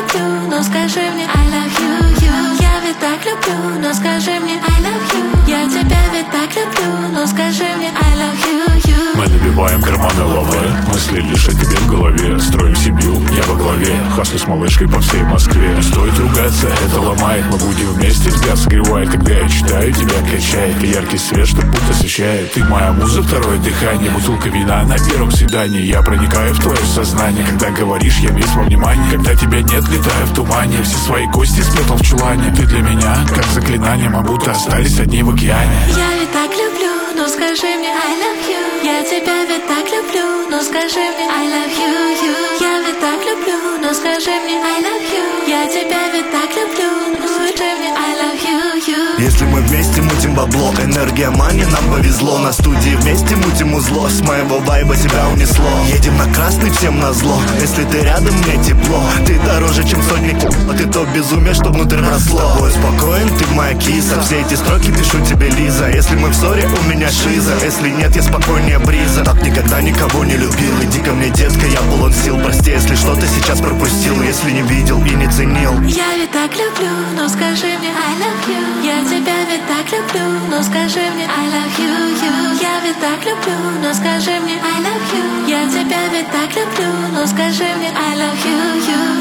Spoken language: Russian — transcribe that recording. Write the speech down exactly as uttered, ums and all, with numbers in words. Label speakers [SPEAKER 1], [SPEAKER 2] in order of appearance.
[SPEAKER 1] люблю, но скажи мне I love you, you. Я ведь так люблю, но скажи мне I love you. Я тебя ведь так люблю, но скажи мне I love you, you.
[SPEAKER 2] Мы набиваем карманы лавы, мысли лишь о тебе в голове. Строим семью, я во главе, хаслю с малышкой по всей Москве. Стоит ругаться, это ломает, мы будем вместе, взгляд согревает. Когда я читаю, тебя качает, и яркий свет, что будто освещает. Ты моя муза, второе дыхание, бутылка вина на первом свидании. Я проникаю в твое сознание, когда говоришь, я весь во внимании. Когда тебя нет, летаю в тумане, все свои кости спрятал в чулане. Ты для меня, как заклинание, мы будто остались одни в океане.
[SPEAKER 1] Я ведь так люблю, но скажи мне I love you. Я тебя ведь так люблю, но скажи мне I love you, you. Я ведь так люблю, но скажи мне I love you. Я тебя ведь так люблю, но скажи мне I love you, you.
[SPEAKER 3] Если мы вместе мутим бабло, энергия мани, нам повезло. На студии вместе мутим узло, с моего вайба тебя унесло. Едем на красный, всем назло. Если ты рядом, мне тепло. Ты дороже, чем сотни, а ты то безумие, что внутрь росло. С тобой спокоен, ты моя киса. Все эти строки пишу тебе, Лиза. Если мы в ссоре, у меня шиза. Если нет, я спокойнее бриза. Так никогда никого не любил. Иди ко мне, детка, я полон сил. Прости, если что-то сейчас пропустил, если не видел и не ценил.
[SPEAKER 1] Я ведь так люблю, но скажи мне I love you. Я тебя ведь так люблю, но скажи мне I love you, you. Я ведь так люблю, но скажи мне I love you. Я тебя ведь так люблю, но скажи мне I love you, you.